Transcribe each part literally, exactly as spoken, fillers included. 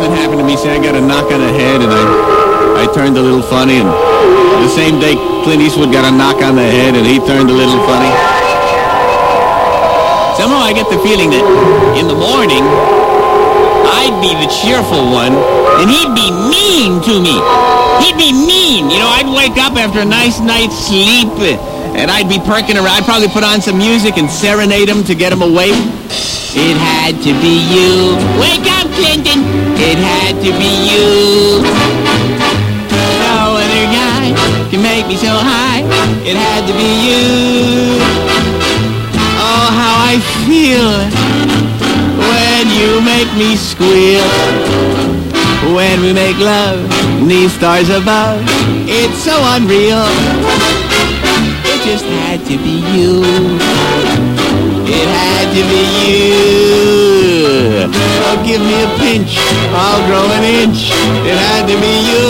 something happened to me. See, I got a knock on the head, and I, I turned a little funny, and the same day Clint Eastwood got a knock on the head, and he turned a little funny. Somehow I get the feeling that in the morning, I'd be the cheerful one, and he'd be mean to me. He'd be mean. You know, I'd wake up after a nice night's sleep, and I'd be perking around. I'd probably put on some music and serenade him to get him awake. It had to be you. Wake up, Clinton. It had to be you. No other guy can make me so high. It had to be you. Oh, how I feel when you make me squeal. When we make love, these stars above, it's so unreal. It just had to be you. It had to be you. Oh, give me a pinch, I'll grow an inch. It had to be you.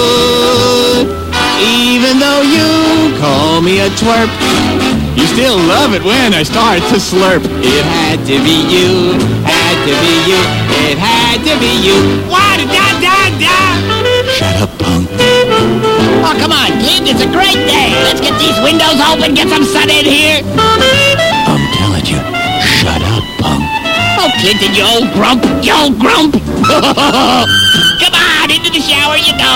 Even though you call me a twerp, you still love it when I start to slurp. It had to be you. Had to be you. It had to be you. What? Da da da. Shut up, punk. Oh, come on, Clint. It's a great day. Let's get these windows open, get some sun in here. I'm telling you, shut up, punk. Oh, Clinton, you old grump. You old grump. Come on, into the shower you go.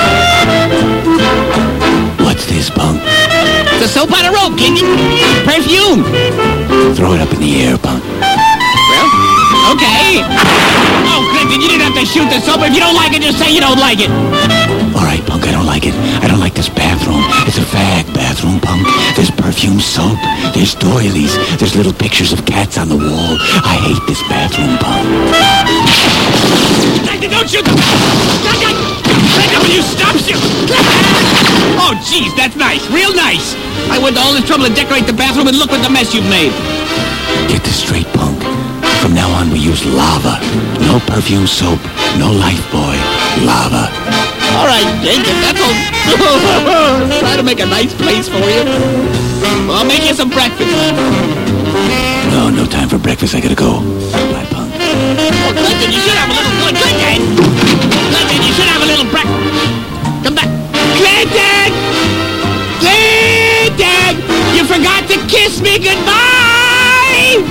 What's this, punk? It's a soap on a rope, Clinton. Perfume. Throw it up in the air, punk. Well, okay. Oh, Clinton, you didn't have to shoot the soap. If you don't like it, just say you don't like it. All right, punk, I don't like it. I don't like this bathroom. It's a fag bathroom, punk. There's perfume soap. There's doilies. There's little pictures of cats on the wall. I hate this bathroom, punk. Clinton, don't shoot the... Clinton, will you stop shooting? Oh, geez, that's nice. Real nice. I went to all this trouble to decorate the bathroom, and look what the mess you've made. Get this straight, punk. From now on, we use lava. No perfume soap. No life boy. Lava. All right, Clinton, that's all. Try to make a nice place for you. Well, I'll make you some breakfast. No, no time for breakfast. I gotta go. Bye, punk. Oh, Clinton, you should have a little... Clinton! Clinton, you should have a little breakfast. Come back. Clinton! Clinton! You forgot to kiss me goodbye!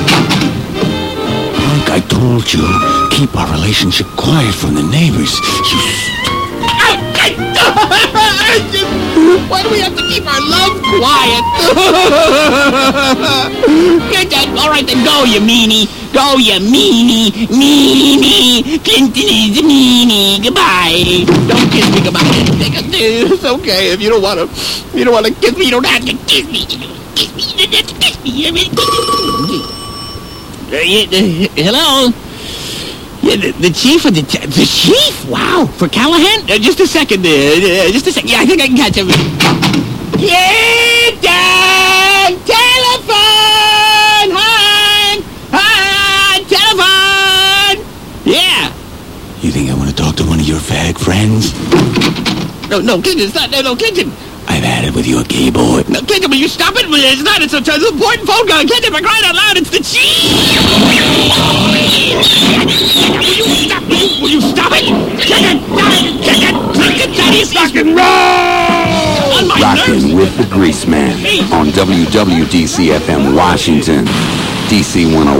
Punk, I told you, keep our relationship quiet from the neighbors. You... Why do we have to keep our love quiet? Clinton, all right, then go, you meanie. Go, you meanie. Meanie. Clinton is a meanie. Goodbye. Don't kiss me goodbye. It's okay if you don't want to. If you don't want to kiss me, you don't have to kiss me. Kiss me. You don't have to kiss me. I mean, uh, yeah, uh, hello? Yeah, the, the chief of the... The chief? Wow. For Callahan? Uh, just a second. Uh, uh, just a second. Yeah, I think I can catch him. Clinton! Telephone! Hi! Hi! Telephone! Yeah. You think I want to talk to one of your fag friends? No, no, Clinton, it's not... No, no, Clinton. I've had it with you, a gay boy. No, Clinton, will you stop it? It's not. It's a, it's an important phone call. Clinton, for crying out loud, it's the chief! Will you stop? Will you, will you stop it? Clinton! Clinton! Clinton! Chinese rock and roll! On my nerves! Rockin' with the Grease Man on W W D C F M Washington, D C one oh